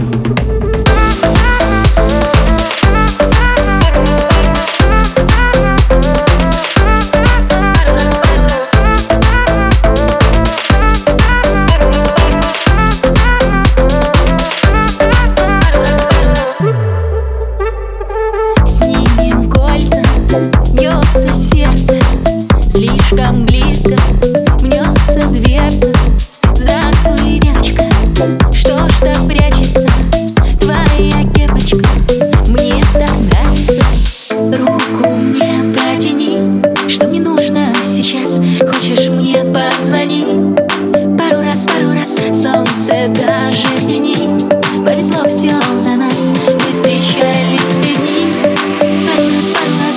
Слишком близко мнется дверца. Здравствуй, девочка, что ж так прячется? Твоя кепочка мне так нравится. Руку мне протяни, что мне нужно сейчас. Хочешь, мне позвони. Пару раз, солнце даже в тени. Повезло все за нас, мы встречались в те дни. Пару раз.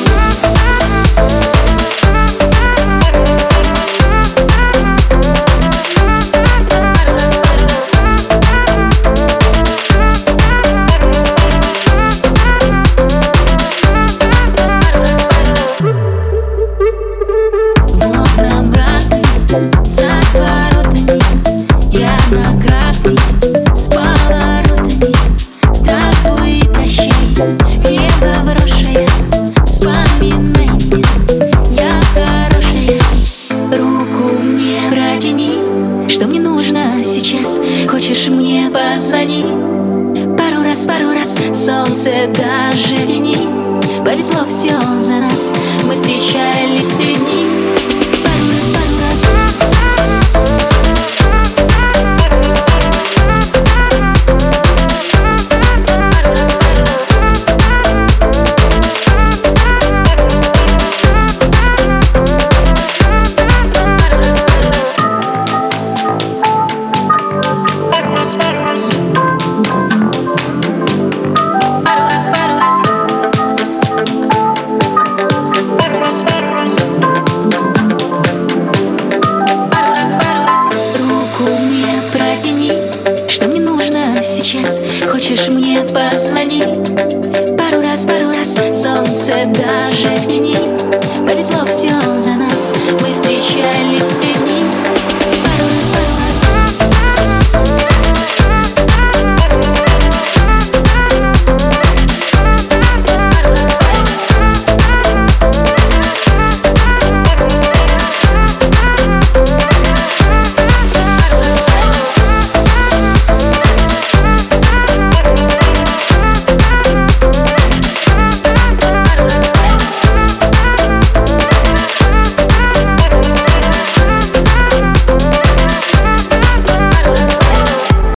За воротами ярко-красный, с поворотами. Здравствуй и прощай, небо вросшее. Вспоминай меня, я хорошая. Руку мне протяни, что мне нужно сейчас. Хочешь, мне позвони. Пару раз, солнце даже в тени. Повезло все за нас, мы встречались в те дни. Хочешь, мне позвони. Пару раз.